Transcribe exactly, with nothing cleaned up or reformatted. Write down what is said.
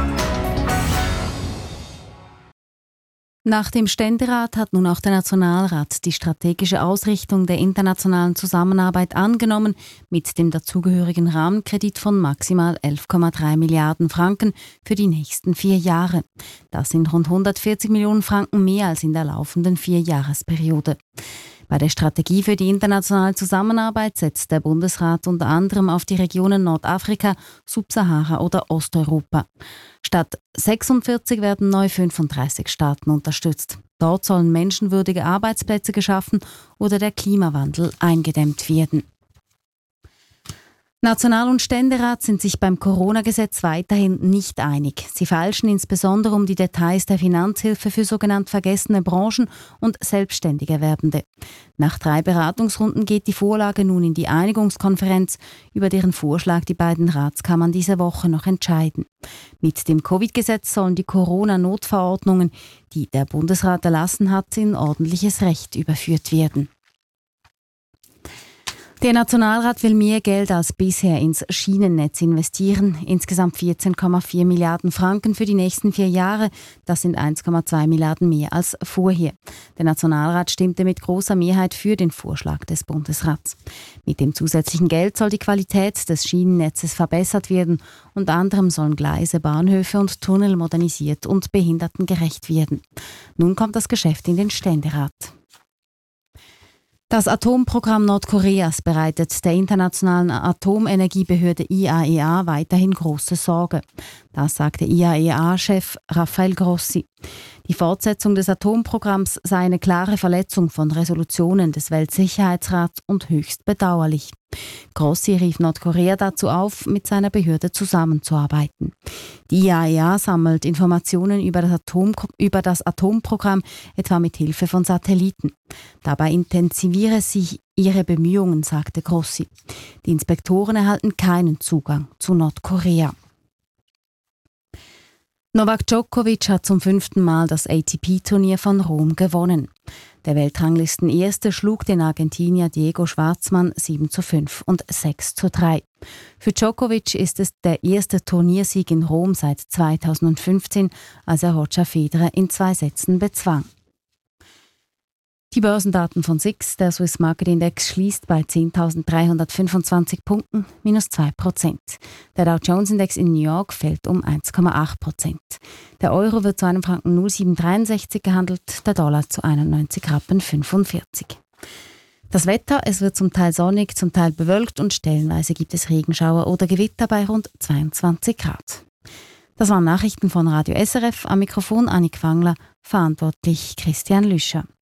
Nach dem Ständerat hat nun auch der Nationalrat die strategische Ausrichtung der internationalen Zusammenarbeit angenommen, mit dem dazugehörigen Rahmenkredit von maximal elf Komma drei Milliarden Franken für die nächsten vier Jahre. Das sind rund hundertvierzig Millionen Franken mehr als in der laufenden Vierjahresperiode. Bei der Strategie für die internationale Zusammenarbeit setzt der Bundesrat unter anderem auf die Regionen Nordafrika, Subsahara oder Osteuropa. Statt sechsundvierzig werden neu fünfunddreißig Staaten unterstützt. Dort sollen menschenwürdige Arbeitsplätze geschaffen oder der Klimawandel eingedämmt werden. National- und Ständerat sind sich beim Corona-Gesetz weiterhin nicht einig. Sie feilschen insbesondere um die Details der Finanzhilfe für sogenannt vergessene Branchen und selbstständig Erwerbende. Nach drei Beratungsrunden geht die Vorlage nun in die Einigungskonferenz, über deren Vorschlag die beiden Ratskammern diese Woche noch entscheiden. Mit dem Covid-Gesetz sollen die Corona-Notverordnungen, die der Bundesrat erlassen hat, in ordentliches Recht überführt werden. Der Nationalrat will mehr Geld als bisher ins Schienennetz investieren. Insgesamt vierzehn Komma vier Milliarden Franken für die nächsten vier Jahre. Das sind eins Komma zwei Milliarden mehr als vorher. Der Nationalrat stimmte mit großer Mehrheit für den Vorschlag des Bundesrats. Mit dem zusätzlichen Geld soll die Qualität des Schienennetzes verbessert werden. Unter anderem sollen Gleise, Bahnhöfe und Tunnel modernisiert und behindertengerecht werden. Nun kommt das Geschäft in den Ständerat. Das Atomprogramm Nordkoreas bereitet der internationalen Atomenergiebehörde I A E A weiterhin große Sorge. Das sagte I A E A-Chef Rafael Grossi. Die Fortsetzung des Atomprogramms sei eine klare Verletzung von Resolutionen des Weltsicherheitsrats und höchst bedauerlich. Grossi rief Nordkorea dazu auf, mit seiner Behörde zusammenzuarbeiten. Die I A E A sammelt Informationen über das, Atom, über das Atomprogramm, etwa mit Hilfe von Satelliten. Dabei intensiviere sich ihre Bemühungen, sagte Grossi. Die Inspektoren erhalten keinen Zugang zu Nordkorea. Novak Djokovic hat zum fünften Mal das A T P-Turnier von Rom gewonnen. Der Weltranglistenerste schlug den Argentinier Diego Schwartzmann sieben zu fünf und sechs zu drei. Für Djokovic ist es der erste Turniersieg in Rom seit zweitausendfünfzehn, als er Roger Federer in zwei Sätzen bezwang. Die Börsendaten von S I X, der Swiss Market Index, schließt bei zehntausenddreihundertfünfundzwanzig Punkten, minus zwei Prozent. Der Dow Jones Index in New York fällt um eins Komma acht Prozent. Der Euro wird zu einem Franken null Komma siebenhundertdreiundsechzig gehandelt, der Dollar zu einundneunzig Rappen fünfundvierzig. Das Wetter, es wird zum Teil sonnig, zum Teil bewölkt und stellenweise gibt es Regenschauer oder Gewitter bei rund zweiundzwanzig Grad. Das waren Nachrichten von Radio S R F, am Mikrofon Annik Wangler, verantwortlich Christian Lüscher.